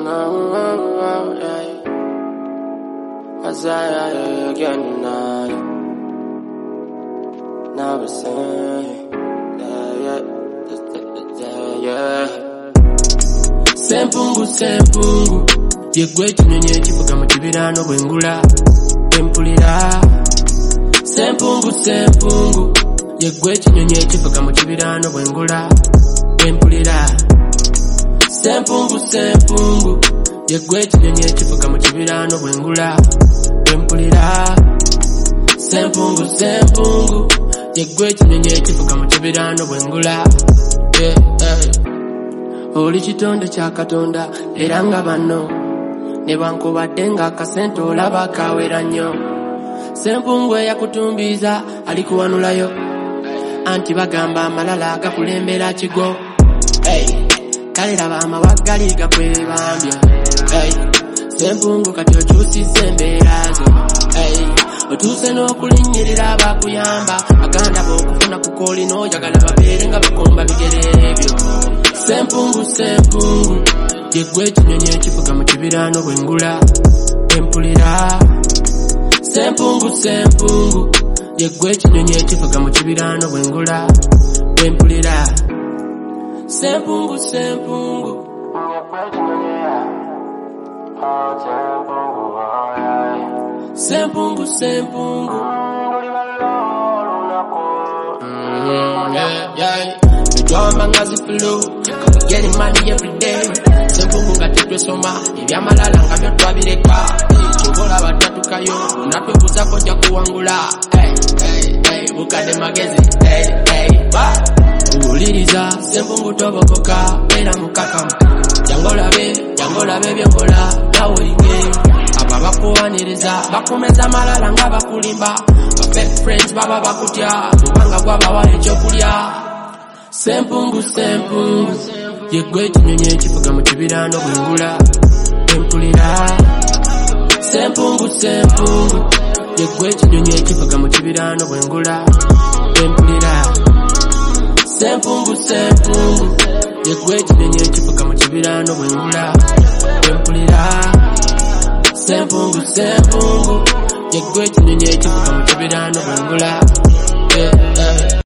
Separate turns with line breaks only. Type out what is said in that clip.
Sempungu yegwe kinyonyi ekivuga mu kibira n'obwengula empulira. Sempungu yegwe kinyonyi ekivuga mu kibira n'obwengula empulira. Sempungu yegwe kinyonyi ekivuga mu kibira n'obwengula empulira. Sempungu yegwe kinyonyi ekivuga mu kibira n'obwengula. Oli kitonde kya Katonda era nga bano ne bankubadde nga akasente olaba kawera nnyo. Sempungu eyakutumbiza alikuwanulayo anti bagamba amalala gakulembera kigo. Kale laba amawagali gakwebambya. Sempungu kati okyusizza embeera zo. Otuuse n'okulinnyirira abakuyamba aganda b'okufuna ku kooli n'oyagala babeere nga bakomba bigere ebyo. Sempungu yegwe ekinyonyi ekivuga mu kibira n'obwengula empulira. Sempungu yegwe ekinyonyi ekivuga mu kibira n'obwengula empulira. Sempungu Drama ngazi flow, getting money every day. Sempungu ngatetwe soma, ebyamalala nga byo twabireka. Chobola batatukayo, natwe kuzako nja kuwangula. Bukade magezi, Uliriza, sempungu tobokoka, era mukakamu. Jangolabe byenkola, nawolinge. Aba bakuwaniriza, bakumeza malala nga bakulimba. Fake friends baba bakutya, mubanga gwabawa ekyokulya. Sempungu yegwe ekinyonyi ekivuga mu kibira n'obwengula empulira. Sempungu yegwe ekinyonyi ekivuga mu kibira n'obwengula empulira. Sempungu yegwe ekinyonyi ekivuga mu kibira n'obwengula empulira. Sempungu yegwe ekinyonyi ekivuga mu kibira n'obwengula